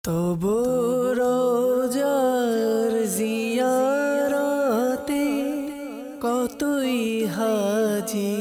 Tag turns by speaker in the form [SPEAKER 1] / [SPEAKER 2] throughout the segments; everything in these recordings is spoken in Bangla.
[SPEAKER 1] তবু রোজার জিয়ারতে কতই হাজি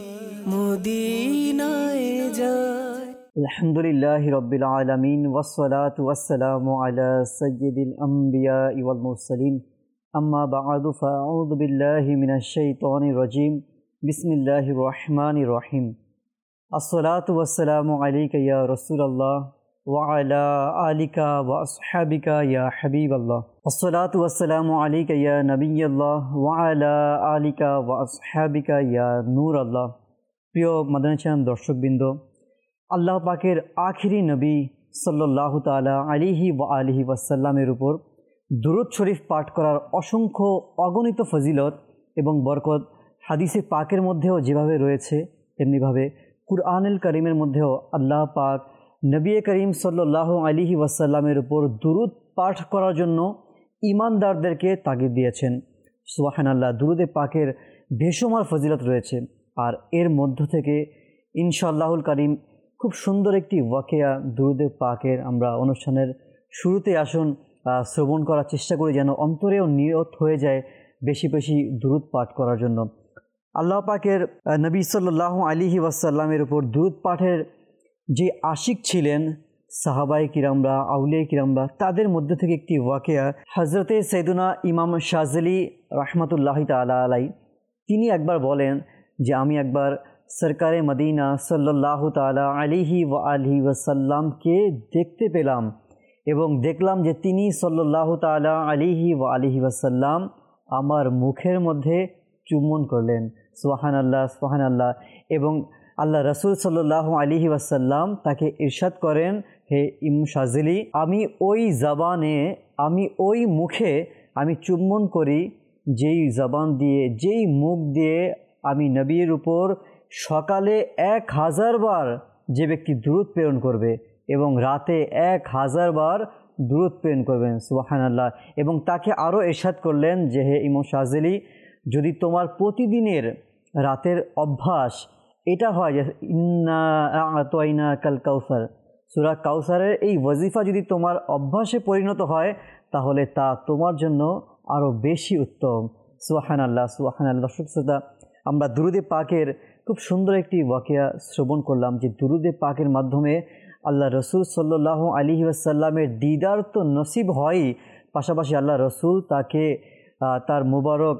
[SPEAKER 1] মদিনায় যায়।
[SPEAKER 2] আলহামদুলিল্লাহি রাব্বিল আলামিন ওয়াসসালাতু ওয়াসসালামু আলা সাইয়্যিদিল আমবিয়া ওয়াল মুরসালিন আম্মা বা'দু ফাআউযু বিল্লাহি মিনাশ শাইতানির রাজীম বিসমিল্লাহির রহমানির রহিম। আসসালাতু ওয়াসসালামু আলাইকা ইয়া রাসূলুল্লাহ ওয়া আলা আলিকা ওয়া আসহাবিকা ইয়া হাবিবাল্লাহ। আসসালাতু ওয়াসসালামু আলাইকা ইয়া নবিয়্যাল্লাহ ওয়া আলা আলিকা ওয়া আসহাবিকা ইয়া নূরাল্লাহ। প্রিয় মাদানী চ্যানেল দর্শকবৃন্দ, আল্লাহ পাকের আখিরি নবী সাল্লাল্লাহু তাআলা আলাইহি ওয়া আলিহি ওয়াসাল্লামের উপর দুরূদ শরীফ পাঠ করার অসংখ্য অগণিত ফজিলত এবং বরকত হাদিসে পাকের মধ্যেও যেভাবে রয়েছে, তেমনিভাবে কুরআনুল কারীমের মধ্যেও আল্লাহ পাক নবী করিম সাল্লাল্লাহু আলাইহি ওয়াসাল্লামের উপর দুরূদ পাঠ করার জন্য ঈমানদারদেরকে তাগিদ দিয়েছেন। সুবহানাল্লাহ, দুরূদে পাকের বেশুমার ফজিলত রয়েছে। আর এর মধ্য থেকে ইনশাআল্লাহুল কারীম খুব সুন্দর একটি ওয়াকিয়া দুরূদে পাকের আমরা অনুষ্ঠানের শুরুতে আসুন শ্রবণ করার চেষ্টা করি, যেন অন্তরেও নিয়ত হয়ে যায় বেশি বেশি দুরূদ পাঠ করার জন্য। আল্লাহ পাকের নবী সাল্লাল্লাহু আলাইহি ওয়াসাল্লামের উপর দুরূদ পাঠের যে আশিক ছিলেন সাহাবায়ে কিরামরা, আউলিয়ায়ে কিরামরা, তাদের মধ্যে থেকে একটি ওয়াকিয়া হযরতে সাইয়্যিদুনা ইমাম শাযিলি রাহমাতুল্লাহি তাআলা আলাইহি, তিনি একবার বলেন যে আমি একবার সরকারে মদিনা সাল্লাল্লাহু তাআলা আলাইহি ওয়া আলিহি ওয়াসাল্লামকে দেখতে পেলাম এবং দেখলাম যে তিনি সাল্লাল্লাহু তাআলা আলাইহি ওয়া আলিহি ওয়াসাল্লাম আমার মুখের মধ্যে চুম্বন করলেন। সুবহানাল্লাহ, সুবহানাল্লাহ। এবং আল্লাহ রাসূল সাল্লাল্লাহু আলাইহি ওয়াসাল্লাম তাকে ইরশাদ করেন, হে ইমাম শাযিলি, আমি ওই জবানে, আমি ওই মুখে আমি চুম্বন করি যেই জবান দিয়ে, যেই মুখ দিয়ে আমি নবীর উপর সকালে 1000 বার যে ব্যক্তি দুরূদ প্রেরণ করবে এবং রাতে 1000 বার দুরূদ প্রেরণ করবেন। সুবহানাল্লাহ। এবং তাকে আরও ইরশাদ করলেন যে হে ইমাম শাযিলি, যদি তোমার প্রতিদিনের রাতের অভ্যাস এটা হয় যে ইন্না আ'তাইনাকাল কাউসার, সূরা কাউসারের এই ওয়াজিফা যদি তোমার অভ্যাসে পরিণত হয়, তাহলে তা তোমার জন্য আরও বেশি উত্তম। সুবহানাল্লাহ, সুবহানাল্লাহ। দর্শক শ্রোতা, আমরা দুরূদে পাকের খুব সুন্দর একটি ওয়াকিয়া শ্রবণ করলাম যে দুরূদে পাকের মাধ্যমে আল্লাহ রসুল সাল্লাল্লাহু আলাইহি ওয়াসাল্লামের দিদার তো নসিব হয়ই, পাশাপাশি আল্লাহ রসুল তাকে তার মুবারক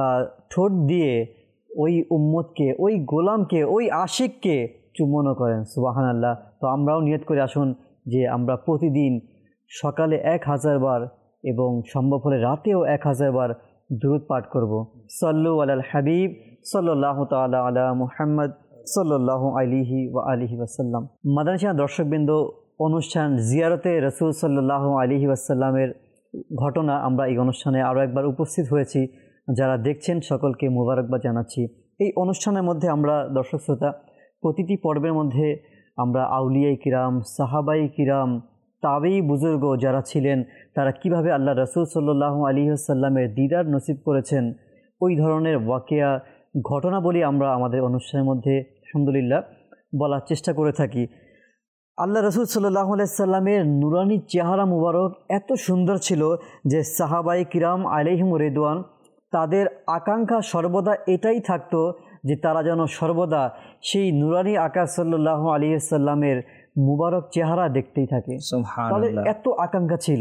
[SPEAKER 2] ঠোঁট দিয়ে ওই উম্মতকে, ওই গোলামকে, ওই আশিককে চুম্বনও করেন। সুবহানাল্লাহ। তো আমরাও নিয়ত করে আসুন যে আমরা প্রতিদিন সকালে 1000 বার এবং সম্ভব হলে রাতেও 1000 বার দুরূদ পাঠ করব। সাল্লু আলাল হাবিব সাল্লাল্লাহু তাআলা আলা মুহাম্মদ সাল্লাল্লাহু আলাইহি ওয়া আলিহি ওয়াসাল্লাম। মাদানী চ্যানেল দর্শকবৃন্দ, অনুষ্ঠান জিয়ারতে রাসূল সাল্লাল্লাহু আলাইহি ওয়াসাল্লামের ঘটনা আমরা এই অনুষ্ঠানে আরও একবার উপস্থিত হয়েছি। যারা দেখছেন সকলকে মুবারকবাদ জানাচ্ছি। এই অনুষ্ঠানের মধ্যে আমরা দর্শক শ্রোতা প্রতিটি পর্বের মধ্যে আমরা আউলিয়ায়ে কিরাম, সাহাবায়ে কিরাম, তাবেঈ বুজুর্গ যারা ছিলেন তারা কিভাবে আল্লাহ রাসূল সাল্লাল্লাহু আলাইহি ওয়াসাল্লামের দিদার নসিব করেছেন, ওই ধরনের ওয়াকিয়া ঘটনা বলি আমরা আমাদের অনুষ্ঠানের মধ্যে আলহামদুলিল্লাহ বলার চেষ্টা করে থাকি। আল্লাহ রাসূল সাল্লাল্লাহু আলাইহি ওয়াসাল্লামের নুরানি চেহারা মুবারক এত সুন্দর ছিল যে সাহাবায়ে কিরাম আলাইহিম রিদওয়ান তাদের আকাঙ্ক্ষা সর্বদা এটাই থাকতো যে তারা যেন সর্বদা সেই নুরানি আকা সাল্লাল্লাহু আলাইহি ওয়াসাল্লামের মুবারক চেহারা দেখতেই থাকে। তাদের এত আকাঙ্ক্ষা ছিল।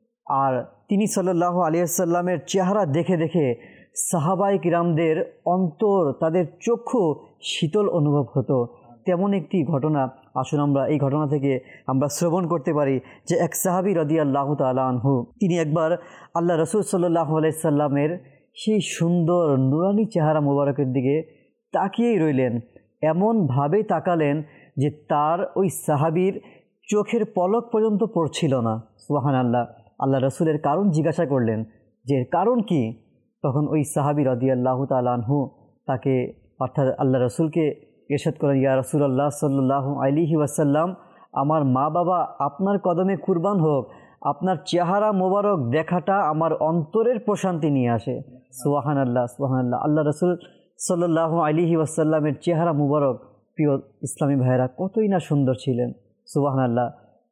[SPEAKER 2] আর তিনি সাল্লাল্লাহু আলাইহি ওয়াসাল্লামের চেহারা দেখে দেখে সাহাবায়ে কিরামদের অন্তর, তাদের চক্ষু শীতল অনুভব হতো। তেমন একটি ঘটনা আসুন আমরা এই ঘটনা থেকে আমরা শ্রবণ করতে পারি যে এক সাহাবী রাদিয়াল্লাহু তাআলা আনহু, তিনি একবার আল্লাহ রাসূল সাল্লাল্লাহু আলাইহি ওয়াসাল্লামের সেই সুন্দর নুরানি চেহারা মুবারকের দিকে তাকিয়েই রইলেন। এমনভাবে তাকালেন যে তার ওই সাহাবীর চোখের পলক পর্যন্ত পড়ছিল না। সুবহানাল্লাহ। আল্লাহ রাসূলের কারণ জিজ্ঞাসা করলেন যে কারণ কি? তখন ওই সাহাবী রাদিয়াল্লাহু তাআলা আনহু তাকে, অর্থাৎ আল্লাহ রাসূলকে ইরশাদ করেন, ইয়া রাসূলুল্লাহ সাল্লাল্লাহু আলাইহি ওয়াসাল্লাম, আমার মা বাবা আপনার কদমে কুরবান হোক, আপনার চেহারা মোবারক দেখাটা আমার অন্তরের প্রশান্তি নিয়ে আসে। সুবহানাল্লাহ, সুবহানাল্লাহ। আল্লাহ রাসূল সাল্লাল্লাহু আলাইহি ওয়াসাল্লামের চেহারা মুবারক, প্রিয় ইসলামী ভাইয়েরা, কতই না সুন্দর ছিলেন। সুবহানাল্লাহ।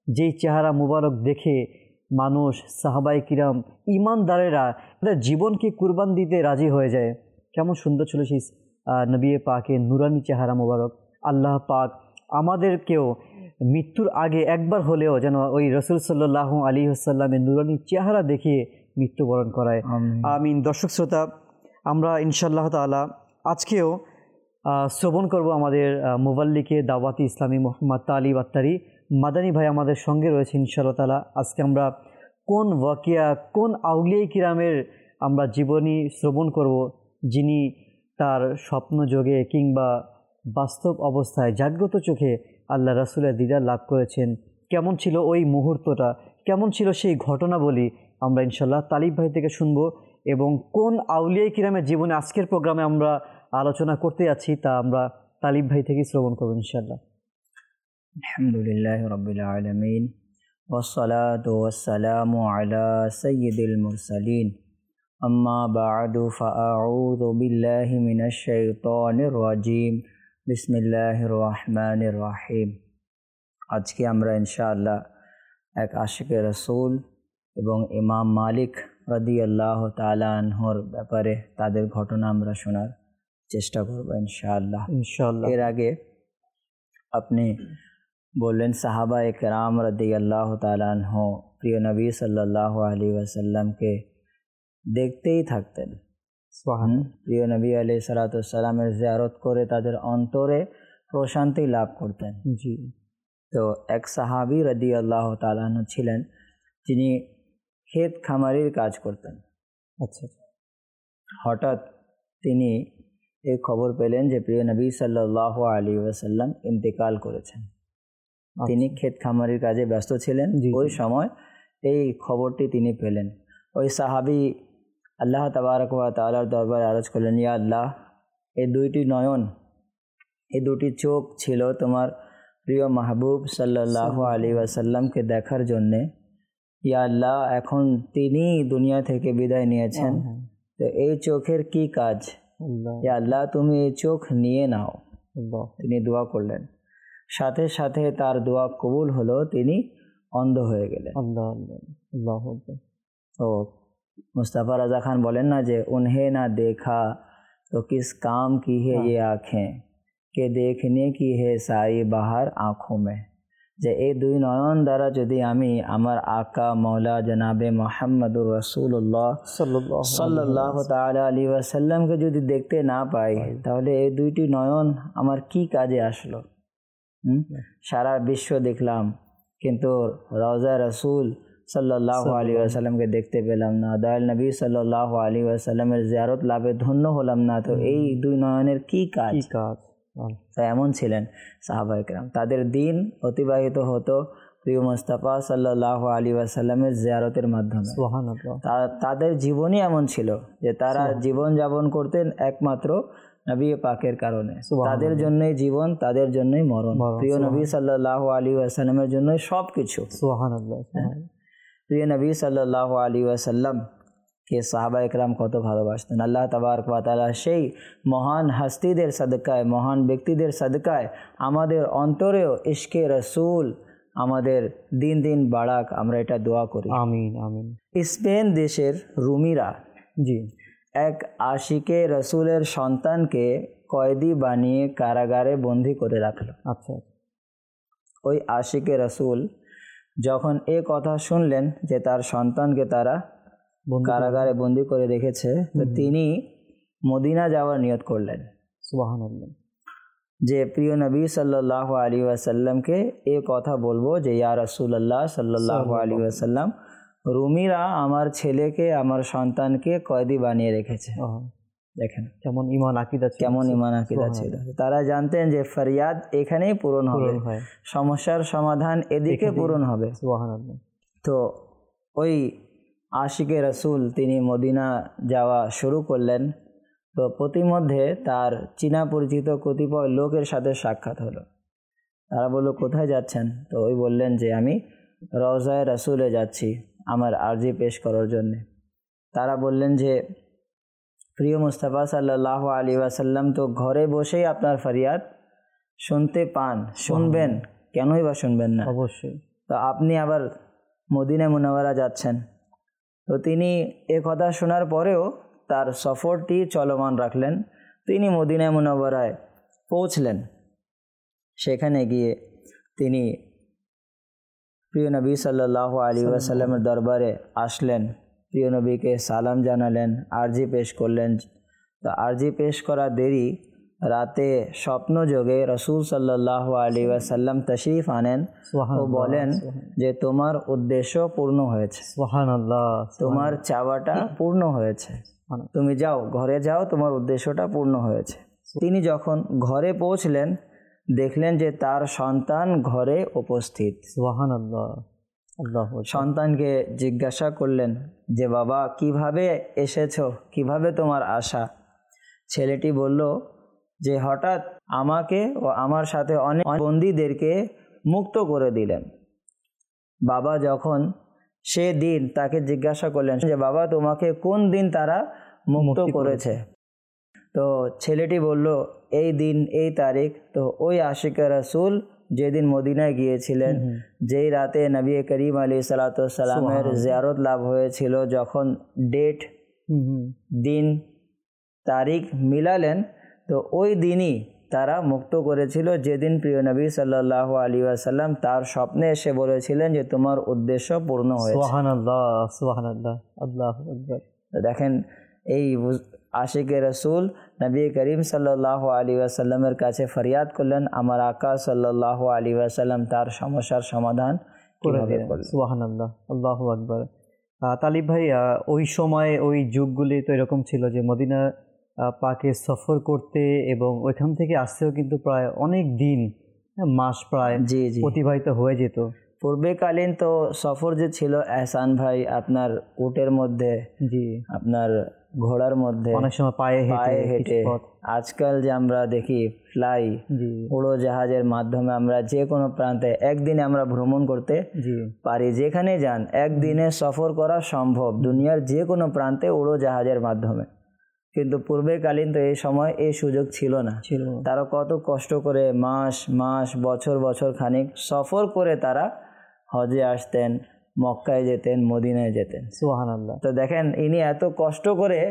[SPEAKER 2] যেই চেহারা মুবারক দেখে মানুষ সাহাবায়ে কিরাম ঈমানদারেরা তাদের জীবনকে কুরবান দিতে রাজি হয়ে যায়। কেমন সুন্দর ছিল সেই নবী পাকের নুরানি চেহারা মুবারক। আল্লাহ পাক আমাদেরকেও মৃত্যুর আগে একবার হলেও যেন ওই রাসূল সাল্লাল্লাহু আলাইহি ওয়াসাল্লামের নুরানি চেহারা দেখিয়ে মৃত্যুবরণ করায়। আমিন। দর্শক শ্রোতা, আমরা ইনশাআল্লাহ তাআলা আজকেও শ্রবণ করব আমাদের মুবাল্লিকে দাওয়াতি ইসলামী মোহাম্মদ তালিব আত্তারি মাদানী ভাই আমাদের সঙ্গে রয়েছে ইনশাআল্লাহ তাআলা। আজকে আমরা কোন ওয়াকিয়া, কোন আউলিয়া কিরামের আমরা জীবনী শ্রবণ করব, যিনি তার স্বপ্ন যোগে কিংবা বাস্তব অবস্থায় জাগ্রত চোখে আল্লাহ রাসূলের দিদার লাভ করেছেন। কেমন ছিল ওই মুহূর্তটা, কেমন ছিল সেই ঘটনাবলী আমরা ইনশাআল্লাহ তালিব ভাই থেকে শুনব। এবং কোন আউলিয়া কিরামের জীবনে আজকের প্রোগ্রামে আমরা আলোচনা করতে যাচ্ছি তা আমরা তালিব ভাই থেকে শ্রবণ করব ইনশাআল্লাহ।
[SPEAKER 3] আলহামদুলিল্লাহি রাব্বিল আলামিন ওয়াসসালাতু ওয়াসসালামু আলা সাইয়্যিদিল মুরসালিন আম্মা বা'দু ফাআউযু বিল্লাহি মিনাশ শাইতানির রাজিম বিসমিল্লাহির রহমানির রহিম। আজকে আমরা ইনশাআল্লাহ এক আশিকে রাসূল এবং ইমাম মালিক রাদিয়াল্লাহু তাআলা আনহুর ব্যাপারে তাদের ঘটনা আমরা শোনার চেষ্টা করব ইনশাআল্লাহ। এর আগে আপনি বললেন সাহাবায়ে কেরাম রাদিয়াল্লাহু তাআলা আনহু প্রিয় নবী সাল্লাল্লাহু আলাইহি ওয়াসাল্লামকে দেখতেই থাকতেন। প্রিয় নবী আলাইহিস সালাতু ওয়াস সালামের জিয়ারত করে তাদের অন্তরে প্রশান্তি লাভ করতেন।
[SPEAKER 2] জি।
[SPEAKER 3] তো এক সাহাবী রাদিয়াল্লাহু তাআলা আনহু ছিলেন যিনি ক্ষেত খামারির কাজ করতেন।
[SPEAKER 2] আচ্ছা।
[SPEAKER 3] হঠাৎ তিনি এই খবর পেলেন যে প্রিয় নবী সাল্লাল্লাহু আলাইহি ওয়াসাল্লাম ইন্তেকাল করেছেন। তিনি ক্ষেত খামারির কাজে ব্যস্ত ছিলেন। ওই সময় এই খবরটি তিনি পেলেন। ওই সাহাবী আল্লাহ তাবারক ওয়া তাআলার দরবারে আরজ করলেন, ইয়া আল্লাহ, এই দুইটি নয়ন, এই দুটি চোখ ছিল তোমার প্রিয় মাহবুব সাল্লাল্লাহু আলাইহি ওয়াসাল্লামকে দেখার জন্যে। ইয়া আল্লাহ, এখন তিনি দুনিয়া থেকে বিদায় নিয়েছেন, তো এই চোখের কি কাজ? ইয়া আল্লাহ, তুমি এই চোখ নিয়ে নাও। তিনি দোয়া করলেন, সাথে সাথে তার দোয়া কবুল হলো, তিনি অন্ধ হয়ে গেলেন। তো মুস্তাফা রাজা খান বলেন না যে উन्हें ना देखा तो किस काम की है ये आँखें के देखने की है सारी बाहर आँखों में। যে এই দুই নয়ন দ্বারা যদি আমি আমার আকা মৌলা জনাবে মুহাম্মদুর রাসূলুল্লাহ সাল্লাল্লাহু তাআলা আলাইহি ওয়াসাল্লামকে যদি দেখতে না পাই, তাহলে এই দুইটি নয়ন আমার কি কাজে আসলো? সারা বিশ্ব দেখলাম, কিন্তু রওজা রাসূল সাল্লাল্লাহু আলাইহি ওয়াসাল্লামকে দেখতে পেলাম না, দয়াল নবী সাল্লাল্লাহু আলাইহি ওয়াসাল্লামের জিয়ারত লাভে ধন্য হলাম না, তো এই দুই নয়নের কি কাজ? তো এমন ছিলেন সাহাবায়ে কেরাম। তাদের দিন অতিবাহিত হতো প্রিয় মুস্তাফা সাল্লাল্লাহু আলাইহি ওয়াসাল্লামের জিয়ারতের মাধ্যমে। তাদের জীবনই এমন ছিল যে তারা জীবন যাপন করতেন একমাত্র নবী পাকের কারণে। তাদের জন্যই জীবন, তাদের জন্যই মরণ। প্রিয় নবী সাল্লাল্লাহু আলাইহি ওয়াসাল্লামের জন্যই সবকিছু। সুবহানাল্লাহ। প্রিয় নবী সাল্লাল্লাহু আলাইহি ওয়াসাল্লাম কে সাহাবায়ে কেরাম কত ভালোবাসতেন। আল্লাহ তাবারক ওয়া তাআলা সেই মহান হাস্তিদের সাদকায়, মহান ব্যক্তিদের সাদকায় আমাদের অন্তরেও ইশকে রাসূল আমাদের দিন দিন বাড়াক, আমরা এটা দোয়া করি। আমিন আমিন। স্পেন দেশের রুমিরা এক আশিকে রাসূলের সন্তানকে কয়েদি বানিয়ে কারাগারে বন্দী করে রাখলো। আচ্ছা। ওই আশিকে রাসূল যখন এ কথা শুনলেন যে তার সন্তানকে তারা কারাগারে বন্দী করে রেখেছে, তো তিনি মদিনা যাওয়ার নিয়ত করলেন। সুবহানাল্লাহ। যে প্রিয় নবী সাল্লাল্লাহু আলাইহি ওয়াসাল্লামকে এ কথা বলবো যে ইয়া রাসূলুল্লাহ সাল্লাল্লাহু আলাইহি ওয়াসাল্লাম, রুমিরা আমার ছেলেকে, আমার সন্তানকে কয়েদি বানিয়ে রেখেছে। দেখেন কেমন ঈমান আকীদা ছিল, কেমন ঈমান আকীদা ছিল। তারা জানতেন যে ফরিয়াদ এখানেই পূরণ হবে, সমস্যার সমাধান এদিকে পূরণ হবে। সুবহানাল্লাহ। তো ওই আশিকে রাসূল তিনি মদিনা যাওয়া শুরু করলেন। তো প্রতিমধ্যে তার চীনা পরিচিত কতিপয় লোকের সাথে সাক্ষাৎ হলো। তারা বলল, কোথায় যাচ্ছেন? তো ওই বললেন যে আমি রওজায়ে রাসূলে যাচ্ছি আমার আরজি পেশ করার জন্য। তারা বললেন যে প্রিয় মুস্তাফা সাল্লাল্লাহু আলাইহি ওয়াসাল্লাম তো ঘরে বসেই আপনার ফরিয়াদ শুনতে পান, শুনবেন, কেনই বা শুনবেন না? অবশ্যই। তো আপনি আবার মদিনা মুনাওয়ারা যাচ্ছেন। তো তিনি এ কথা শোনার পরেও তার সফরটি চলমান রাখলেন। তিনি মদিনা মুনাওয়ারায় পৌঁছলেন। সেখানে গিয়ে তিনি প্রিয় নবী সাল্লাল্লাহু আলাইহি ওয়াসাল্লামের দরবারে আসলেন, প্রিয় নবীকে সালাম জানালেন, আরজি পেশ করলেন। তো আরজি পেশ করা দেরি, রাতে স্বপ্ন যোগে রসুল সাল্লাল্লাহু আলাইহি ওয়াসাল্লাম তশরিফ আনেন ও বলেন যে তোমার উদ্দেশ্য পূর্ণ হয়েছে,
[SPEAKER 2] সুবহানাল্লাহ,
[SPEAKER 3] তোমার চাওয়াটা পূর্ণ হয়েছে, তুমি যাও, ঘরে যাও, তোমার উদ্দেশ্যটা পূর্ণ হয়েছে। তিনি যখন ঘরে পৌঁছলেন দেখলেন যে তার সন্তান ঘরে উপস্থিত।
[SPEAKER 2] সুবহানাল্লাহ, আল্লাহু আকবার।
[SPEAKER 3] সন্তানকে জিজ্ঞাসা করলেন যে বাবা কিভাবে এসেছো, কিভাবে তোমার আসা? ছেলেটি বলল যে হঠাৎ আমাকে ও আমার সাথে অনেক বন্দীদেরকে মুক্ত করে দিলেন। বাবা যখন সে দিন তাকে জিজ্ঞাসা করলেন যে বাবা তোমাকে কোন দিন তারা মুক্ত করেছে? তো ছেলেটি বলল এই দিন, এই তারিখ। তো ওই আশিকে রাসূল যেদিন মদিনায় গিয়েছিলেন, যেই রাতে নবী করিম আলাইহিস সালাতু ওয়াস সালামের জিয়ারত লাভ হয়েছিল, যখন ডেট, দিন, তারিখ মিলালেন, তো ওই দিনই তারা মুক্ত করেছিল, যেদিন প্রিয় নবী সাল্লাল্লাহু আলাইহি ওয়াসাল্লাম তার স্বপ্নে এসে বলেছিলেন যে তোমার উদ্দেশ্য পূর্ণ হয়েছে।
[SPEAKER 2] সুবহানাল্লাহ, সুবহানাল্লাহ, আল্লাহু আকবার।
[SPEAKER 3] দেখেন এই আশিকে রসুল নবী করিম সাল্লাল্লাহু আলাইহি ওয়াসাল্লামের কাছে ফরিয়াদ করলেন, আমার আকা সাল্লাল্লাহু আলাইহি ওয়াসাল্লাম তার সমস্যার সমাধান করে দিলেন।
[SPEAKER 2] সুবহানাল্লাহ, আল্লাহু আকবার। তালিব ভাই, ওই সময় ওই যুগগুলি তো এরকম ছিল যে মদিনা পাকে সফর করতে এবং ওইখান থেকে আসতেও কিন্তু প্রায় অনেক দিন, মাস প্রায় অতিবাহিত হয়ে যেত।
[SPEAKER 3] পূর্বেকালীন তো সফর যে ছিল এহসান ভাই, আপনার উটের মধ্যে, জি, আপনার ঘোড়ার মধ্যে,
[SPEAKER 2] অনেক সময় পায়ে হেঁটে।
[SPEAKER 3] আজকাল যে আমরা দেখি ফ্লাই, উড়োজাহাজের মাধ্যমে আমরা যে কোনো প্রান্তে একদিনে আমরা ভ্রমণ করতে পারি। যেখানে যান একদিনে সফর করা সম্ভব দুনিয়ার যে কোনো প্রান্তে উড়োজাহাজের মাধ্যমে। কিন্তু পূর্বেকালীন তো এই সময় এই সুযোগ ছিল না। তারা কত কষ্ট করে মাস মাস, বছর বছর খানিক সফর করে তারা হজে আসতেন, মক্কায় যেতেন, মদিনায় যেতেন।
[SPEAKER 2] সুবহানাল্লাহ।
[SPEAKER 3] তো দেখেন ইনি এত কষ্ট করে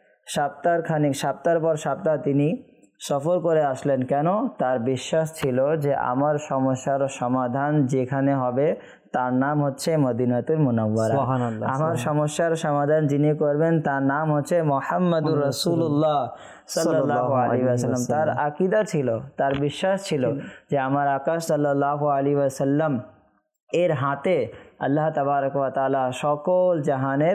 [SPEAKER 3] সপ্তাহের পর সপ্তাহ তিনি সফর করে আসলেন। কেন? তার বিশ্বাস ছিল যে আমার সমস্যার সমাধান যেখানে হবে তার নাম হচ্ছে মদিনাতুল মুনাওয়ারা। আমার সমস্যার সমাধান যিনি করবেন তার নাম হচ্ছে মুহাম্মাদুর রাসূলুল্লাহ সাল্লাল্লাহু আলাইহি ওয়াসাল্লাম। তার আকীদা ছিল, তার বিশ্বাস ছিল যে আমার আকা সাল্লাল্লাহু আলাইহি ওয়াসাল্লাম এর হাতে আল্লাহ তাবারক ওয়া তাআলা সকল জাহানের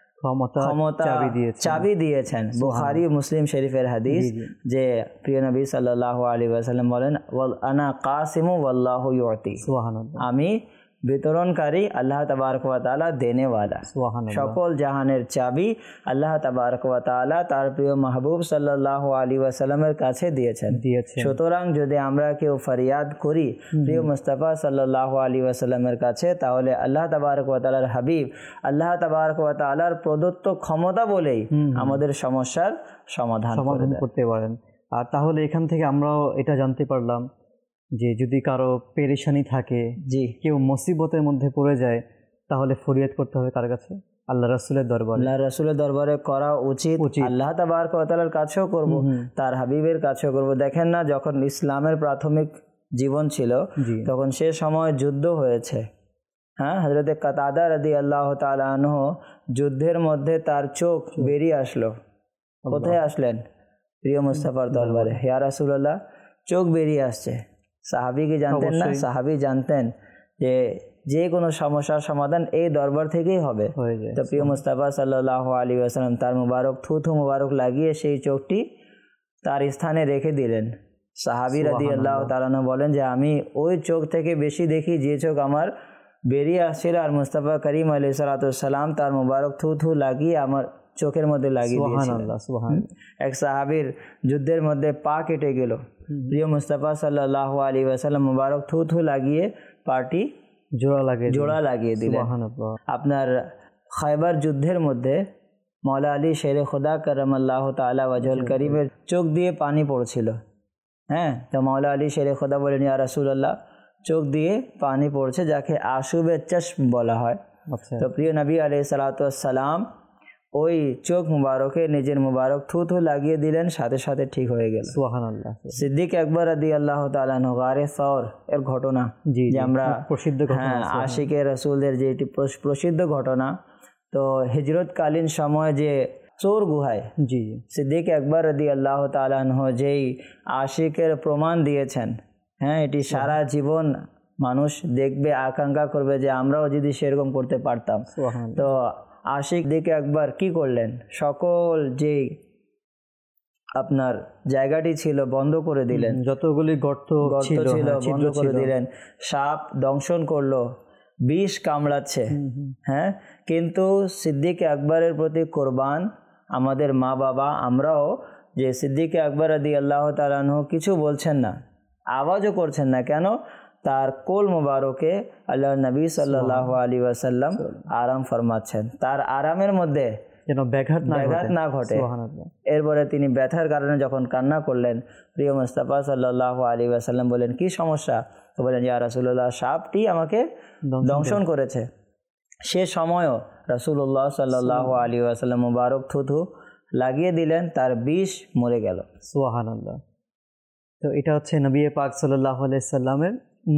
[SPEAKER 3] ক্ষমতা চাবি দিয়েছেন। বুখারী মুসলিম শরীফের হাদিস যে প্রিয় নবী সাল্লাল্লাহু আলাইহি ওয়াসাল্লাম বলেন, ওয়াল আনা কাসিমু ওয়াল্লাহু ইউতি, আমি বিতরণকারী, আল্লাহ তাবারক ওয়া তাআলা দেনেওয়ালা। সকল জাহানের চাবি আল্লাহ তাবারক ওয়া তাআলা তার প্রিয় মাহবুব সাল্লাল্লাহু আলাইহি ওয়াসাল্লামের কাছে দিয়েছেন। সুতরাং যদি আমরা কেউ ফরিয়াদ করি প্রিয় মুস্তাফা সাল্লাল্লাহু আলাইহি ওয়াসাল্লামের কাছে, তাহলে আল্লাহ তাবারক ওয়া তাআলার হাবিব আল্লাহ তাবারক ওয়া তাআলার প্রদত্ত ক্ষমতা বলেই আমাদের সমস্যার সমাধান
[SPEAKER 2] করতে পারেন। আর তাহলে এখান থেকে আমরাও এটা জানতে পারলাম যে যদি কারো পেরেশানি থাকে, কেউ মুসিবতের মধ্যে পড়ে যায়, তাহলে ফরিয়াদ করতে হবে কার কাছে? আল্লাহ রাসূলের দরবারে।
[SPEAKER 3] আল্লাহ রাসূলের দরবারে করা উচিত। আল্লাহ তাবারক ওয়া তাআলার কাছেও করব, তার হাবিবের কাছেও করব। দেখেন না, যখন ইসলামের প্রাথমিক জীবন ছিল তখন সে সময় যুদ্ধ হয়েছে। হ্যাঁ, হযরত কাতাদা রাদিয়াল্লাহু তাআলা আনহু যুদ্ধের মধ্যে তার চোখ বেরিয়ে আসলো। কোথায় আসলেন? প্রিয় মুস্তাফার দরবারে। ইয়া রাসূলুল্লাহ, চোখ বেরিয়ে আসছে। সাহাবী কি জানতেন না? সাহাবী জানতেন যে কোনো সমস্যার সমাধান এই দরবার থেকেই হবে। তো প্রিয় মুস্তাফা সাল্লাল্লাহু আলাইহি ওয়াসাল্লাম তার মুবারক থুথু মুবারক লাগিয়ে সেই চোখটি তার স্থানে রেখে দিলেন। সাহাবী রাদিয়াল্লাহু তাআলা বলেন যে আমি ওই চোখ থেকে বেশি দেখি যে চোখ আমার বেরিয়ে আসছিল, আর মুস্তাফা করিম আলাইহিস সালাতু ওয়াস সালাম তার মুবারক থুথু লাগিয়ে আমার চোখের মধ্যে লাগিয়ে দিয়েছিলেন। এক সাহাবীর যুদ্ধের মধ্যে পা কেটে গেল, প্রিয় মুস্তাফা সাল্লাল্লাহু আলাইহি ওয়াসাল্লাম মুবারক থুথু লাগিয়ে পাটি জোড়া লাগিয়ে দিলেন। আপনার খায়বার যুদ্ধের মধ্যে মওলা আলী শেরে খোদা করমাল্লাহু তাআলা ওয়াজহুল করিমের চোখ দিয়ে পানি পড়ছিল। হ্যাঁ, তো মওলা আলী শেরে খোদা বলেন, ইয়া রাসূলুল্লাহ, চোখ দিয়ে পানি পড়ছে, যাকে আশুবে চশম বলা হয়।
[SPEAKER 2] আচ্ছা
[SPEAKER 3] তো প্রিয় নবী আলাইহিসসালাম ওই চোখ মুবারকে নিজের মুবারক থুথু লাগিয়ে দিলেন, সাথে সাথে ঠিক হয়ে গেল।
[SPEAKER 2] সুবহানাল্লাহ।
[SPEAKER 3] সিদ্দিক আকবর রাদিয়াল্লাহু তাআলা আনহু গারে সওর এর ঘটনা,
[SPEAKER 2] জি
[SPEAKER 3] যে আমরা
[SPEAKER 2] প্রসিদ্ধ ঘটনা,
[SPEAKER 3] আশিকে রাসূলদের যে এটি প্রসিদ্ধ ঘটনা। তো হিজরতকালীন সময় যে চোর গুহায়
[SPEAKER 2] জি
[SPEAKER 3] সিদ্দিক আকবর রাদিয়াল্লাহু তাআলা আনহু যেই আশিকের প্রমাণ দিয়েছেন, হ্যাঁ, এটি সারা জীবন মানুষ দেখবে, আকাঙ্ক্ষা করবে যে আমরাও যদি সেরকম করতে পারতাম। তো আশিক দিকে একবার কি করলেন, সকল যে আপনার জায়গাটি ছিল বন্ধ করে দিলেন,
[SPEAKER 2] যতগুলি গর্ত ছিল
[SPEAKER 3] বন্ধ করে দিলেন। সাপ দংশন করলো, বিষ কামড়াচ্ছে, হ্যাঁ, কিন্তু সিদ্দিক আকবরের প্রতি কোরবান আমাদের মা বাবা, আমরাও, যে সিদ্দিক আকবর রাদিয়াল্লাহু তাআলা আনহু কিছু বলছেন না, আওয়াজও করছেন না। কেন? তার কোল মোবারকে আল্লাহর নবী সাল্লাল্লাহু আলাইহি ওয়াসাল্লাম আরাম ফরমাচ্ছেন, তার আরামের মধ্যে
[SPEAKER 2] যেন ব্যাঘাত না ঘটে।
[SPEAKER 3] এরপরে তিনি ব্যথার কারণে যখন কান্না করলেন, প্রিয় মুস্তাফা সাল্লাল্লাহু আলাইহি ওয়াসাল্লাম বলেন, কি সমস্যা? তো বলেন, ইয়া রাসূলুল্লাহ, সাপটি আমাকে দংশন করেছে। সে সময়ও রাসূলুল্লাহ সাল্লাল্লাহু আলাইহি ওয়াসাল্লাম মুবারক থুথু লাগিয়ে দিলেন, তার বিষ মরে গেল।
[SPEAKER 2] সুবহানাল্লাহ। তো এটা হচ্ছে নবী পাক সাল্লাল্লাহু আলাইহি সাল্লামের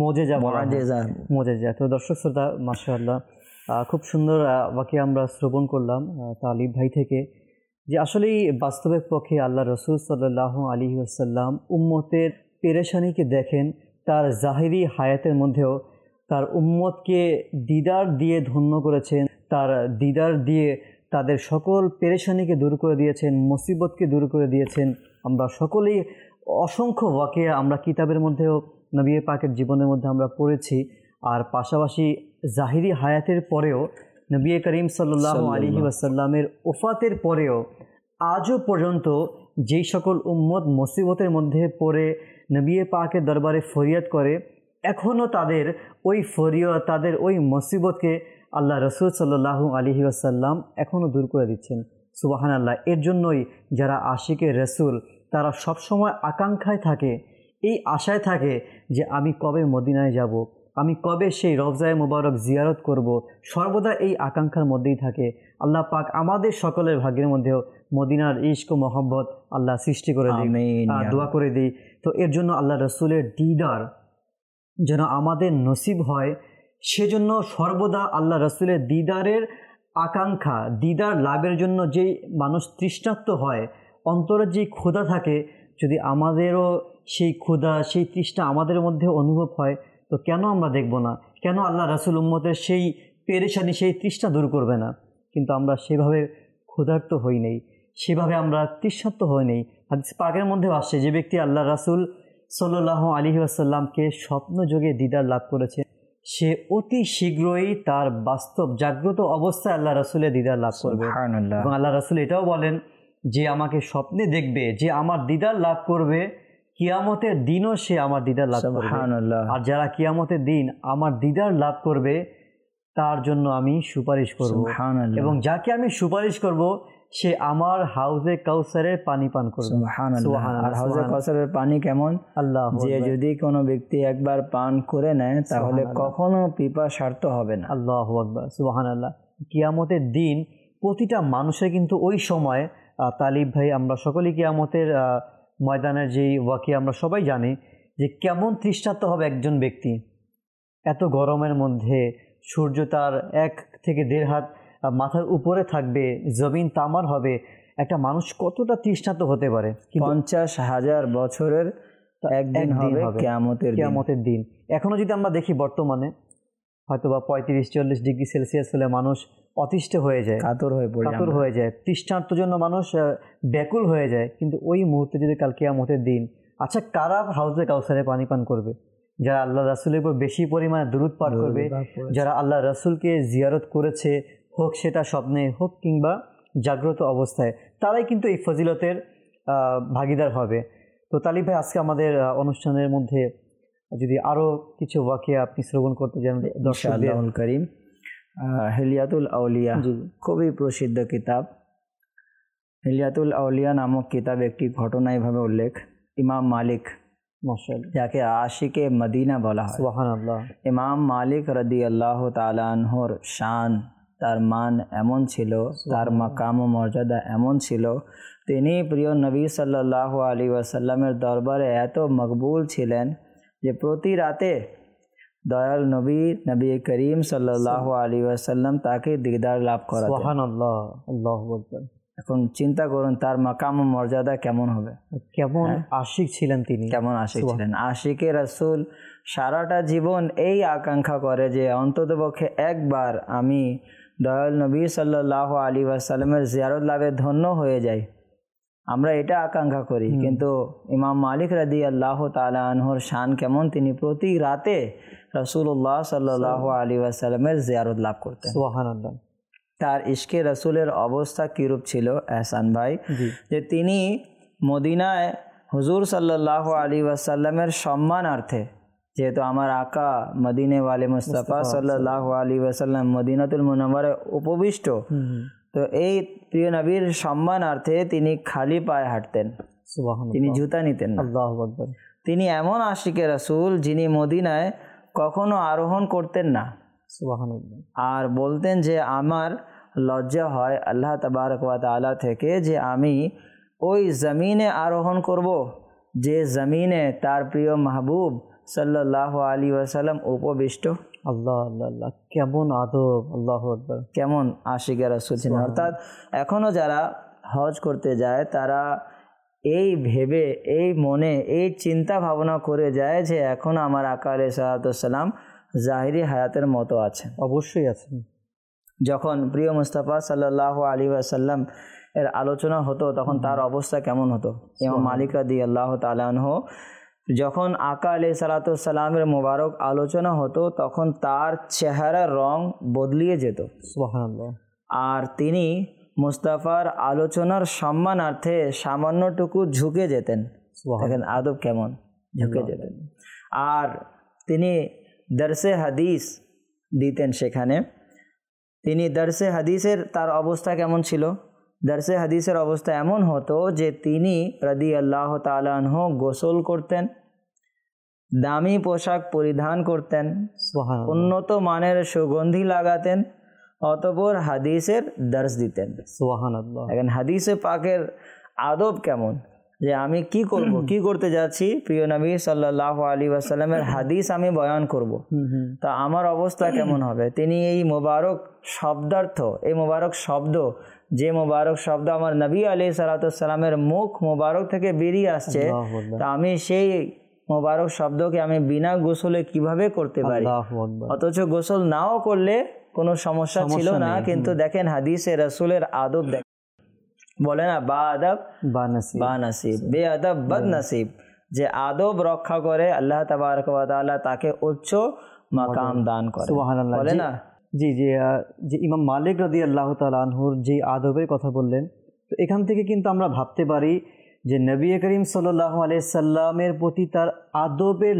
[SPEAKER 2] মুজিজা। তো দর্শক শ্রোতা, মাশাআল্লাহ, খুব সুন্দর ওয়াকিয়া আমরা শ্রবণ করলাম তালিব ভাই থেকে, যে আসলেই বাস্তবের পক্ষে আল্লাহ রসুল সাল্লাল্লাহু আলাইহি ওয়াসাল্লাম উম্মতের পেরেশানিকে দেখেন, তার জাহিরি হায়াতের মধ্যেও তার উম্মতকে দিদার দিয়ে ধন্য করেছেন, তার দিদার দিয়ে তাদের সকল পেরেশানিকে দূর করে দিয়েছেন, মুসিবতকে দূর করে দিয়েছেন। আমরা সকলেই অসংখ্য ওয়াকিয়া আমরা কিতাবের মধ্যেও নবী পাকের জীবনের মধ্যে আমরা পড়েছি। আর পাশাপাশি জাহিরি হায়াতের পরেও নবী করিম সাল্লাল্লাহু আলাইহি ওয়াসাল্লামের ওফাতের পরেও আজও পর্যন্ত যেই সকল উম্মত মুসিবতের মধ্যে পড়ে নবী পাকের দরবারে ফরিয়াদ করে, এখনও তাদের ওই ফরিয়াদ, তাদের ওই মুসিবতকে আল্লাহ রসুল সাল্লাল্লাহু আলাইহি ওয়াসাল্লাম এখনও দূর করে দিচ্ছেন। সুবহানাল্লাহ। এর জন্যই যারা আশিকে রসুল, তারা সবসময় আকাঙ্ক্ষায় থাকে, এই আশায় থাকে যে আমি কবে মদিনায় যাব, আমি কবে সেই রওজায়ে মুবারক জিয়ারত করব, সর্বদা এই আকাঙ্ক্ষার মধ্যেই থাকে। আল্লাহ পাক আমাদের সকলের ভাগ্যের মধ্যেও মদিনার ইশক ও মহব্বত আল্লাহ সৃষ্টি করে দিই, দোয়া করে দিই। তো এর জন্য আল্লাহ রসুলের দিদার যেন আমাদের নসিব হয়, সেজন্য সর্বদা আল্লাহ রসুলের দিদারের আকাঙ্ক্ষা, দিদার লাভের জন্য যেই মানুষ তৃষ্ণার্ত হয়, অন্তরের যেই ক্ষুধা থাকে, যদি আমাদেরও সেই ক্ষুধা, সেই তৃষ্ণা আমাদের মধ্যে অনুভব হয়, তো কেন আমরা দেখব না? কেন আল্লাহ রাসূল উম্মতের সেই পেরেশানি, সেই তৃষ্ণা দূর করবে না? কিন্তু আমরা সেভাবে ক্ষুধার্ত হই নেই, সেভাবে আমরা তৃষ্ণার্ত হই নেই। হাদিস পাকের মধ্যেও আসছে, যে ব্যক্তি আল্লাহ রাসূল সাল্লাল্লাহু আলাইহি ওয়াসাল্লামকে স্বপ্নযোগে দিদার লাভ করেছে, সে অতি শীঘ্রই তার বাস্তব জাগ্রত অবস্থায় আল্লাহ রাসূলের দিদার লাভ করবে। এবং আল্লাহ রাসূল এটাও বলেন যে আমাকে স্বপ্নে দেখবে, যে আমার দিদার লাভ করবে, কিয়ামতের দিনও সে আমার দিদার লাভ করবে। আর যারা কিয়ামতের দিন আমার দিদার লাভ করবে, তার জন্য আমি সুপারিশ করব, এবং যাকে আমি সুপারিশ করব সে আমার হাউজে কাউসারের পানি পান করবে।
[SPEAKER 3] আর হাউজে কাউসারের পানি কেমন? আল্লাহ, যে যদি কোনো ব্যক্তি একবার পান করে নেয় তাহলে কখনো পিপাসার্ত হবে না।
[SPEAKER 2] আল্লাহু আকবার, সুবহানাল্লাহ। কিয়ামতের দিন প্রতিটা মানুষের কিন্তু ওই সময়, তালিব ভাই, আমরা সকলেই কিয়ামতের ময়দানের যেই ওয়াকিয়া আমরা সবাই জানি, যে কেমন তৃষ্ণার্ত হবে একজন ব্যক্তি। এত গরমের মধ্যে সূর্য তার 1 থেকে 1.5 হাত মাথার উপরে থাকবে, জমিন তামার হবে, একটা মানুষ কতটা তৃষ্ণার্ত হতে পারে?
[SPEAKER 3] 50,000 বছরের একদিন হবে কিয়ামতের দিন।
[SPEAKER 2] এখনও যদি আমরা দেখি বর্তমানে হয়তো বা 35-40 ডিগ্রি সেলসিয়াস হলে মানুষ অতিষ্ঠ হয়ে যায়, কাতর হয়ে যায়, তৃষ্ণার্ত জন্য মানুষ ব্যাকুল হয়ে যায়। কিন্তু ওই মুহূর্তে যদি কাল কিয়ামতের দিন, আচ্ছা কারা হাউজে কাউসারে পানি পান করবে? যারা আল্লাহ রাসূলের উপর বেশি পরিমাণে দুরূদ পাঠ করবে, যারা আল্লাহ রাসূলকে জিয়ারত করেছে, হোক সেটা স্বপ্নে হোক কিংবা জাগ্রত অবস্থায়, তারাই কিন্তু এই ফজিলতের ভাগিদার হবে। তো তালিব ভাই, আজকে আমাদের অনুষ্ঠানের মধ্যে যদি আরও কিছু ওয়াকিয়া আপনি শ্রবণ করতে চান দর্শকদের।
[SPEAKER 3] করিম, হিলিয়াতুল আউলিয়া খুবই প্রসিদ্ধ কিতাব। হিলিয়াতুল আউলিয়া নামক কিতাব একটি ঘটনা এভাবে উল্লেখ, ইমাম মালিক
[SPEAKER 2] মাশাআল্লাহ,
[SPEAKER 3] যাকে আশিকে মদিনা বলা হয়।
[SPEAKER 2] সুবহানাল্লাহ।
[SPEAKER 3] ইমাম মালিক রাদিয়াল্লাহু তাআলা আনহুর শান, তার মান এমন ছিল, তার মাকাম ও মর্যাদা এমন ছিল, তিনি প্রিয় নবী সাল্লাল্লাহু আলাইহি ওয়াসাল্লামের দরবারে এত মকবুল ছিলেন যে প্রতি রাতে দয়াল নবী করিম সাল্লাল্লাহু আলাইহি ওয়াসাল্লাম তাকে দিদার লাভ করাতেন।
[SPEAKER 2] সুবহানাল্লাহ, আল্লাহু আকবার।
[SPEAKER 3] এখন চিন্তা করুন তার মাকাম ও মর্যাদা কেমন হবে,
[SPEAKER 2] কেমন আশিক ছিলেন তিনি,
[SPEAKER 3] কেমন আশিক ছিলেন। আশিকে রাসূল সারাটা জীবন এই আকাঙ্ক্ষা করে যে অন্ততপক্ষে একবার আমি দয়াল নবী সাল্লাল্লাহু আলাইহি ওয়াসাল্লামের জিয়ারত লাভে ধন্য হয়ে যাই, আমরা এটা আকাঙ্ক্ষা করি। কিন্তু ইমাম মালিক রাদিয়াল্লাহু তাআলা আনহুর শান কেমন, তিনি প্রতি রাতে রাসূলুল্লাহ সাল্লাল্লাহু আলাইহি ওয়াসাল্লামের জিয়ারত লাভ করতেন।
[SPEAKER 2] সুবহানাল্লাহ।
[SPEAKER 3] তার ইশকে রাসূলের অবস্থা কিরূপ ছিল এহসান ভাই, যে তিনি মদিনায় হুজুর সাল্লাল্লাহু আলাইহি ওয়াসাল্লামের সম্মানার্থে, যেহেতু আমার আকা মদিনে ওয়ালে মুস্তাফা সাল্লাল্লাহু আলাইহি ওয়াসাল্লাম মদিনাতুল মুনাওয়ারায় উপবিষ্ট, তো এই প্রিয় নবীর সম্মানার্থে তিনি খালি পায়ে হাঁটতেন, তিনি জুতা নিতেন না।
[SPEAKER 2] আল্লাহু আকবার।
[SPEAKER 3] তিনি এমন আশিকে রাসূল যিনি মদিনায় কখনো আরোহণ করতেন না,
[SPEAKER 2] সুবহানাল্লাহ।
[SPEAKER 3] আর বলতেন যে আমার লজ্জা হয় আল্লাহ তাবারক ওয়া তাআলা থেকে যে আমি ওই জমিনে আরোহণ করব যে জমিনে তার প্রিয় মাহবুব সাল্লাল্লাহু আলাইহি ওয়াসাল্লাম উপবিষ্ট।
[SPEAKER 2] আল্লাহ আল্লাহ আল্লাহ, কেমন আদব, আল্লাহু আকবার।
[SPEAKER 3] কেমন আশিকে রাসূল ছিলেন। অর্থাৎ এখনও যারা হজ করতে যায় তারা এই ভেবে, এই মনে, এই চিন্তা ভাবনা করে যায় যে এখন আমার আকা আলাইহিস সালাতু ওয়াস সালাম জাহিরি হায়াতের মতো আছেন।
[SPEAKER 2] অবশ্যই আছেন।
[SPEAKER 3] যখন প্রিয় মুস্তাফা সাল্লাল্লাহু আলাইহি ওয়াসাল্লাম এর আলোচনা হতো তখন তার অবস্থা কেমন হতো। ইমাম মালিক রাদিয়াল্লাহু তাআলা আনহু যখন আকা আলাইহিস সালাতু ওয়াস সালামের মোবারক আলোচনা হতো তখন তার চেহারার রং বদলিয়ে যেত।
[SPEAKER 2] সুবহানাল্লাহ।
[SPEAKER 3] আর তিনি মুস্তাফার আলোচনার সম্মানার্থে সামান্যটুকু ঝুঁকে যেতেন। দেখেন আদব কেমন, ঝুঁকে যেতেন। আর তিনি দরসে হাদিস দিতেন সেখানে। তিনি দরসে হাদিসের তার অবস্থা কেমন ছিল, দরসে হাদিসের অবস্থা এমন হতো যে তিনি রাদিয়াল্লাহু তাআলা আনহু গোসল করতেন, দামি পোশাক পরিধান করতেন, উন্নত মানের সুগন্ধি লাগাতেন, অতঃপর হাদিসের দর্শ দিতেন।
[SPEAKER 2] সুবহানাল্লাহ।
[SPEAKER 3] এখন হাদিসে পাকের আদব কেমন, যে আমি কি করব, কি করতে যাচ্ছি, প্রিয় নবী সাল্লাল্লাহু আলাইহি ওয়াসাল্লামের হাদিস আমি বয়ান করব, তা আমার অবস্থা কেমন হবে। তিনি এই মোবারক শব্দার্থ, এই মোবারক শব্দ, যে মোবারক শব্দ আমার নবী আলাইহিস সালাতু ওয়াস সালামের মুখ মোবারক থেকে বেরিয়ে আসছে, তা আমি সেই মোবারক শব্দকে আমি বিনা গোসলে কিভাবে করতে পারি। অথচ গোসল নাও করলে কোনো সমস্যা ছিল না, কিন্তু দেখেন হাদিসে রাসূলের আদব দেখেন, বলে না বা আদব বা নসিব, বে আদব বদ নসিব। যে আদব রক্ষা করে আল্লাহ তাবারক ওয়া তাআলা তাকে উচ্চ মাকাম দান করে, বলে না।
[SPEAKER 2] জি জি, যে ইমাম মালিক রাদিয়াল্লাহু তাআলা আনহুর যে আদবের কথা বললেন, তো এখান থেকে কিন্তু আমরা ভাবতে পারি যে নবী করিম সাল্লাল্লাহু আলাইহি সাল্লামের প্রতি তার আদবের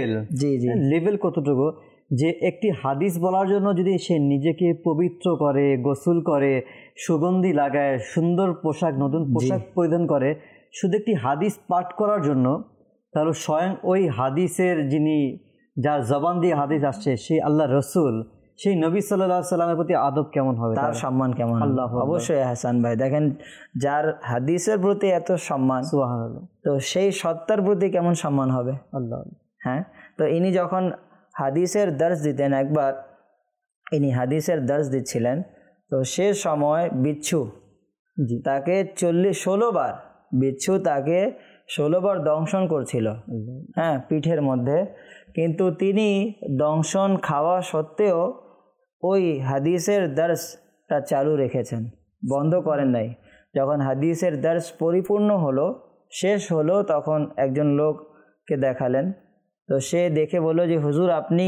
[SPEAKER 2] লেভেল কতটুকু, যে একটি হাদিস বলার জন্য যদি সে নিজেকে পবিত্র করে, গোসল করে, সুগন্ধি লাগায়, সুন্দর পোশাক, নতুন পোশাক পরিধান করে, শুধু একটি হাদিস পাঠ করার জন্য, তাহলে স্বয়ং ওই হাদিসের যিনি, যার জবান দিয়ে হাদিস আসছে, সেই আল্লাহ রসুল, সেই নবী সাল্লাল্লাহু আলাইহি সাল্লামের প্রতি আদব কেমন হবে,
[SPEAKER 3] তার সম্মান কেমন। আল্লাহ অবশ্যই হাসান ভাই, দেখেন যার হাদিসের প্রতি এত সম্মান, সুবহানাল্লাহ, তো সেই সত্তার প্রতি কেমন সম্মান হবে। আল্লাহ। হ্যাঁ, তো ইনি যখন হাদিসের দর্শ দিতেন, একবার ইনি হাদিসের দর্শ দিচ্ছিলেন, তো সে সময় বিচ্ছু তাকে 16 বার, বিচ্ছু তাকে 16 বার দংশন করছিল, হ্যাঁ, পিঠের মধ্যে। কিন্তু তিনি দংশন খাওয়া সত্ত্বেও ওই হাদিসের দর্শটা চালু রেখেছেন, বন্ধ করেন নাই। যখন হাদিসের দর্শ পরিপূর্ণ হলো, শেষ হলো, তখন একজন লোককে দেখালেন। তো সে দেখে বলল যে হুজুর আপনি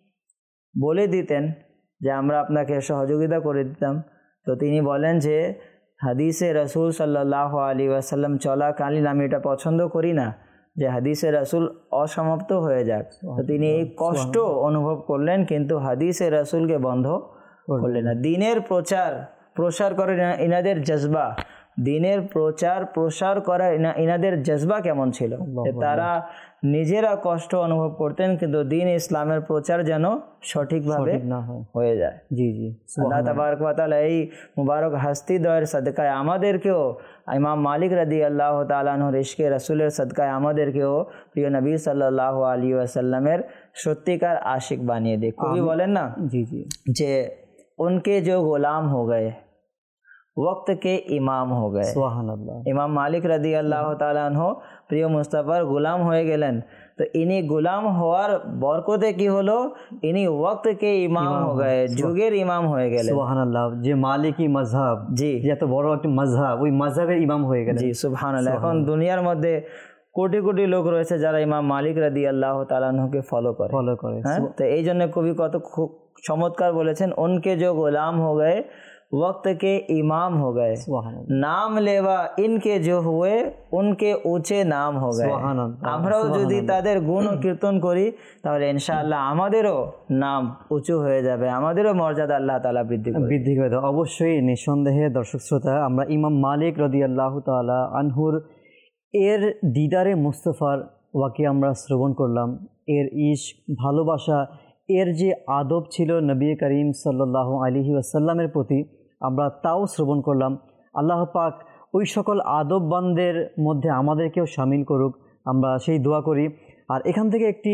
[SPEAKER 3] বলে দিতেন যে আমরা আপনাকে সহযোগিতা করে দিতাম। তো তিনি বলেন যে হাদিসে রাসূল সাল্লাল্লাহু আলাইহি ওয়াসাল্লাম চলাকালীন আমি এটা পছন্দ করি না যে হাদিসে রাসূল অসমাপ্ত হয়ে যাক। তো তিনি এই কষ্ট অনুভব করলেন, কিন্তু হাদিসে রাসূলকে বন্ধ করলেন না। দিনের প্রসার করে ইনাদের জজবা, দিনের প্রচার প্রসার করার ইনাদের জজবা কেমন ছিল, তারা নিজেরা কষ্ট অনুভব করতেন কিন্তু দিন ইসলামের প্রচার যেন সঠিকভাবে হয়ে যায়।
[SPEAKER 2] জি জি,
[SPEAKER 3] আল্লাহ তাবারক ওয়া তাআলা এই মুবারক হস্তিদ্বয়ের সদকায় আমাদেরকেও, ইমাম মালিক রাদিয়াল্লাহু তাআলা আনহুর ইশকে রাসূলের সদকায় আমাদেরকেও প্রিয় নবী সাল্লাল্লাহু আলাইহি ওয়াসাল্লামের সত্যিকার আশিক বানিয়ে দে। কবি বলেন না
[SPEAKER 2] জি জি
[SPEAKER 3] যে उनके जो गुलाम हो गए वक्त के इमाम हो गए।
[SPEAKER 2] সুবহানাল্লাহ।
[SPEAKER 3] ইমাম মালিক রাদিয়াল্লাহু তাআলা আনহু প্রিয় মুস্তাফার গোলাম হয়ে গেলেন, তো ইনি গোলাম হওয়ার বরকতে কি হলো, ইনি ওয়াক্ত কে ইমাম হয়ে গए, যুগের ইমাম হয়ে গেলেন।
[SPEAKER 2] সুবহানাল্লাহ। যে মালিকি মাযহাব,
[SPEAKER 3] জি,
[SPEAKER 2] এত বড় একটা মাযহাব, ওই মাযহাবের ইমাম হয়ে গেলেন।
[SPEAKER 3] জি সুবহানাল্লাহ। এখন দুনিয়ার মধ্যে কোটি কোটি লোক রয়েছে যারা ইমাম মালিক রাদিয়াল্লাহু তাআলা আনহুকে ফলো করে। হ্যাঁ, তো এই জন্য কবি কত খুব চমৎকার বলেছেন, उनके जो गुलाम हो गए वक्त के इमाम हो गए, नाम लेवा इनके जो हुए उनके ऊंचे नाम हो गए। আমরাও যদি তাদের গুণ ও কীর্তন করি তাহলে ইনশাআল্লাহ আমাদেরও নাম উঁচু হয়ে যাবে, আমাদেরও মর্যাদা আল্লাহ তাআলা বৃদ্ধি
[SPEAKER 2] করে দেবে। অবশ্যই নিঃসন্দেহে দর্শক শ্রোতা, আমরা ইমাম মালিক রাদিয়াল্লাহু তাআলা আনহুর এর দিদারে মুস্তাফার ওয়াকিয়া আমরা শ্রবণ করলাম, এর ইশক, ভালোবাসা, এর যে আদব ছিল নবী করিম সাল্লাল্লাহু আলাইহি ওয়াসাল্লামের প্রতি, আমরা তাও শ্রবণ করলাম। আল্লাহ পাক ওই সকল আদববানদের মধ্যে আমাদেরকেও শামিল করুক, আমরা সেই দোয়া করি। আর এখান থেকে একটি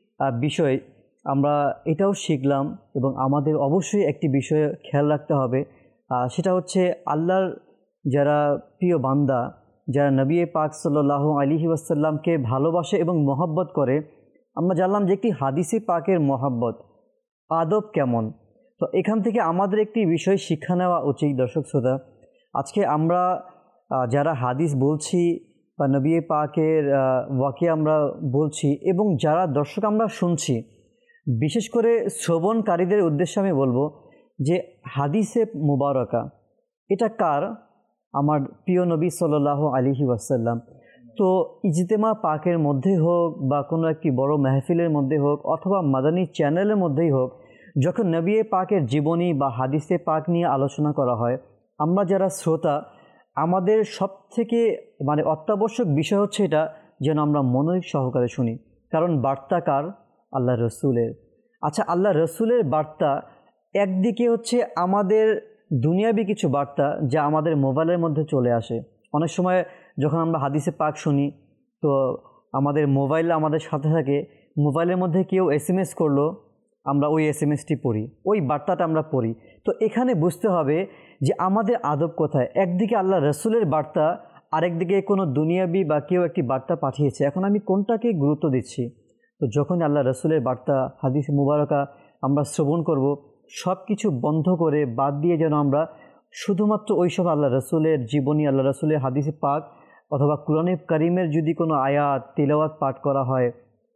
[SPEAKER 2] বিষয় আমরা এটাও শিখলাম, এবং আমাদের অবশ্যই একটি বিষয়ে খেয়াল রাখতে হবে, সেটা হচ্ছে আল্লাহর যারা প্রিয় বান্দা, যারা নবী পাক সাল্লাল্লাহু আলাইহি ওয়াসাল্লামকে ভালোবাসে এবং মহব্বত করে, আমরা জানলাম যে একটি হাদিসে পাকের মহব্বত, আদব কেমন। তো এখান থেকে আমাদের একটি বিষয় শিক্ষা নেওয়া উচিত দর্শক শ্রোতা। আজকে আমরা যারা হাদিস বলছি বা নবী পাকের ওয়াকিয়া আমরা বলছি, এবং যারা দর্শক আমরা শুনছি, বিশেষ করে শ্রবণকারীদের উদ্দেশ্যে আমি বলবো যে হাদিসে মুবারকা এটা কার? আমার প্রিয় নবী সাল্লাল্লাহু আলাইহি ওয়াসাল্লাম। তো ইজতেমা পাকের মধ্যে হোক বা কোনো একটি বড় মেহফিলের মধ্যে হোক অথবা মাদানী চ্যানেলের মধ্যেই হোক, যখন নবী পাকের জীবনী বা হাদিসে পাক নিয়ে আলোচনা করা হয়, আমরা যারা শ্রোতা, আমাদের সব থেকে অত্যাবশ্যক বিষয় হচ্ছে এটা যেন আমরা মনোযোগ সহকারে শুনি, কারণ বার্তা কার? আল্লাহ রসুলের। আচ্ছা, আল্লাহ রসুলের বার্তা একদিকে হচ্ছে আমাদের দুনিয়াবি কিছু বার্তা যা আমাদের মোবাইলের মধ্যে চলে আসে। অনেক সময় যখন আমরা হাদিসে পাক শুনি, তো আমাদের মোবাইল আমাদের সাথে থাকে, মোবাইলের মধ্যে কেউ SMS করলো, আমরা ওই SMSটি পড়ি, ওই বার্তাটা আমরা পড়ি। তো এখানে বুঝতে হবে যে আমাদের আদব কোথায়। একদিকে আল্লাহ রসুলের বার্তা, আরেকদিকে কোনো দুনিয়াবি বা কেউ একটি বার্তা পাঠিয়েছে, এখন আমি কোনটাকে গুরুত্ব দিচ্ছি? তো যখন আল্লাহ রসুলের বার্তা, হাদিস মুবারকা আমরা শ্রবণ করব, সব কিছু বন্ধ করে বাদ দিয়ে যেন আমরা শুধুমাত্র ওইসব আল্লাহ রসুলের জীবনী, আল্লাহ রসুলের হাদিসে পাক অথবা কুরআনে কারিমের যদি কোনো আয়াত তিলাওয়াত পাঠ করা হয়,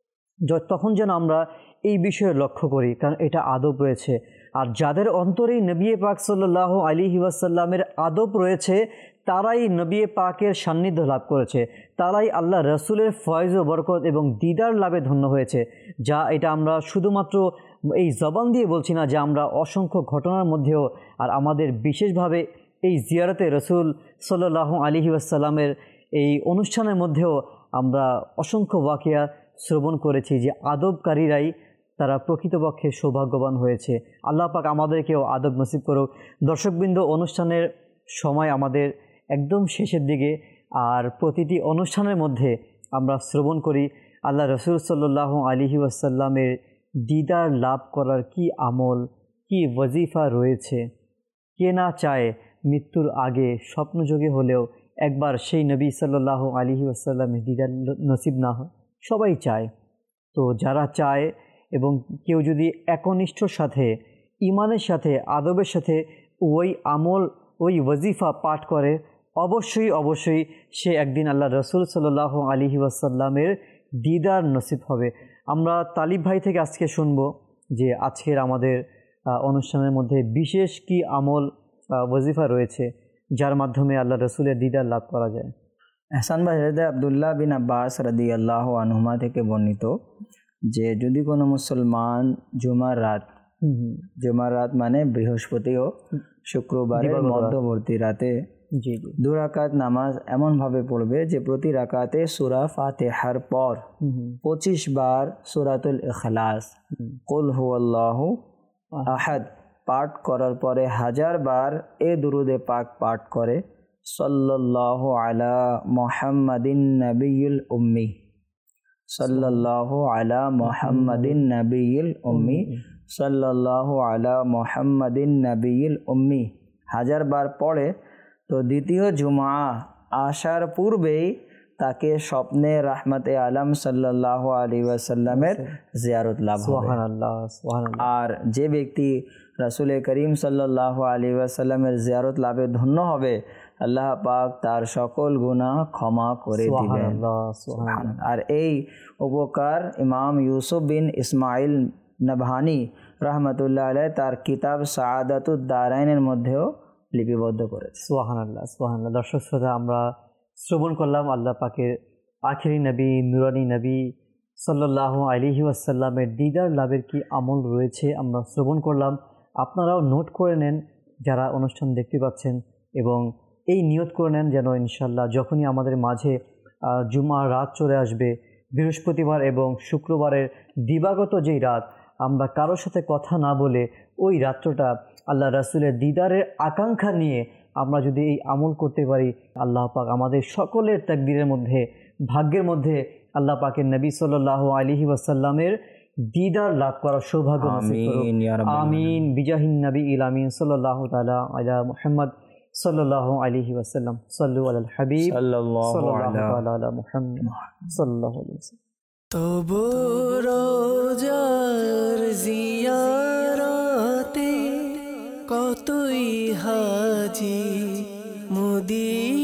[SPEAKER 2] তখন যেন আমরা এই বিষয়ে লক্ষ্য করি, কারণ এটা আদব রয়েছে। আর যাদের অন্তরেই নবী পাক সাল্লাল্লাহু আলাইহি ওয়াসাল্লামের আদব রয়েছে, তারাই নবী পাকের সান্নিধ্য লাভ করেছে, তারাই আল্লাহ রসুলের ফয়েজ ও বরকত এবং দিদার লাভে ধন্য হয়েছে। যা এটা আমরা শুধুমাত্র এই জবান দিয়ে বলছি না, যে আমরা অসংখ্য ঘটনার মধ্যেও আর আমাদের বিশেষভাবে এই জিয়ারতে রসুল সাল্লাল্লাহু আলাইহি ওয়াসাল্লামের এই অনুষ্ঠানের মধ্যেও আমরা অসংখ্য ওয়াকিয়া শ্রবণ করেছি, যে আদবকারীরাই তারা প্রকৃতপক্ষে সৌভাগ্যবান হয়েছে। আল্লাহ পাক আমাদেরকেও আদব নসিব করুক। দর্শকবৃন্দ, অনুষ্ঠানের সময় আমাদের একদম শেষের দিকে, আর প্রতিটি অনুষ্ঠানের মধ্যে আমরা শ্রবণ করি আল্লাহ রসুল সাল্লাল্লাহু আলাইহি ওয়াসাল্লামের দিদার লাভ করার কি আমল, কি ওয়াজিফা রয়েছে। কে না চায় মৃত্যুর আগে স্বপ্নযোগে হলেও একবার সেই নবী সাল্লাল্লাহু আলাইহি ওয়াসাল্লামের দিদার নসিব না হয়? সবাই চায়। তো যারা চায় এবং কেউ যদি একনিষ্ঠর সাথে, ইমানের সাথে, আদবের সাথে ওই আমল, ওই ওয়াজিফা পাঠ করে, অবশ্যই অবশ্যই সে একদিন আল্লাহ রসুল সাল্লাল্লাহু আলাইহি ওয়াসাল্লামের দিদার নসিব হবে। আমরা তালিব ভাই থেকে আজকে শুনব যে আজকের আমাদের অনুষ্ঠানের মধ্যে বিশেষ কি আমল, ওয়াজিফা রয়েছে যার মাধ্যমে আল্লাহ রসুলের দিদার লাভ করা যায়।
[SPEAKER 3] এহসান ভাই, হযরত আব্দুল্লাহ বিন আব্বাস রাদিয়াল্লাহু আনহুমা থেকে বর্ণিত যে যদি কোনো মুসলমান জুমার রাত মানে বৃহস্পতি ও শুক্রবারের মধ্যবর্তী রাতে
[SPEAKER 2] জি জি।
[SPEAKER 3] 2 রাকাত নামাজ এমনভাবে পড়বে যে প্রতি রাকাতে সূরা ফাতিহার পর 25 বার সূরাতুল ইখলাস, কুল হুয়াল্লাহু আহাদ পাঠ করার পরে 1000 বার এ দুরুদে পাক পাঠ করে সাল্লাল্লাহু আলা মুহাম্মাদিন নাবিয়্যিল উম্মি, সাল্লাল্লাহু আলা মুহাম্মাদিন নাবিয়্যিল উম্মি, সাল্লাল্লাহু আলা মুহাম্মাদিন নাবিয়্যিল উম্মি 1000 বার পড়ে, তো দ্বিতীয় জুমা আসার পূর্বেই তাকে স্বপ্নে রাহমাতে আলম সাল্লাল্লাহু আলাইহি ওয়াসাল্লামের জিয়ারত লাভ হবে।
[SPEAKER 2] সুবহানাল্লাহ সুবহানাল্লাহ।
[SPEAKER 3] আর যে ব্যক্তি রাসূল করিম সাল্লাল্লাহু আলাইহি ওয়াসাল্লামের জিয়ারত লাভে ধন্য হবে, আল্লাহ পাক তার সকল গুনাহ ক্ষমা করে দিবেন।
[SPEAKER 2] সুবহানাল্লাহ সুবহানাল্লাহ।
[SPEAKER 3] আর এই উপকার ইমাম ইউসুফ বিন ইসমাইল নবহানি রহমতুল্লাহ আলাইহি তার কিতাব সাআদাতুদ দারাইনের মধ্যেও লিপিবদ্ধ করেছে।
[SPEAKER 2] সুবহানাল্লাহ সুবহানাল্লাহ। দর্শক শ্রোতা, আমরা শ্রবণ করলাম আল্লাহ পাকের আখিরি নবী, নুরানি নবী সাল্লাল্লাহু আলাইহি ওয়াসাল্লামের দিদার লাভের কি আমল রয়েছে আমরা শ্রবণ করলাম। আপনারাও নোট করে নেন যারা অনুষ্ঠান দেখতে পাচ্ছেন, এবং এই নিয়ত করে নেন যেন ইনশাল্লাহ যখনই আমাদের মাঝে জুমার রাত চলে আসবে, বৃহস্পতিবার এবং শুক্রবারের দিবাগত যেই রাত, আমরা কারোর সাথে কথা না বলে ওই রাত্রটা আল্লাহ রাসূলের দিদারের আকাঙ্ক্ষা নিয়ে আমরা যদি এই আমল করতে পারি, আল্লাহ পাক আমাদের সকলের তাকদীরের মধ্যে, ভাগ্যের মধ্যে আল্লাহ পাকের নবী সাল্লাল্লাহু আলাইহি ওয়াসাল্লামের দিদার লাভ করার সৌভাগ্য নসিব করুন। আমিন বিজাহিন নবী আমিন সাল্লাল্লাহু তাআলা আলা মুহাম্মদ সাল্লাল্লাহু আলাইহি ওয়াসাল্লাম। সাল্লু আলাল হাবিব সাল্লাল্লাহু আলা মুহাম্মদ সাল্লাল্লাহু আলাইহি ওয়াসাল্লাম।
[SPEAKER 1] তবু রোজার জিয়ারতে কতই হাজি, মুদি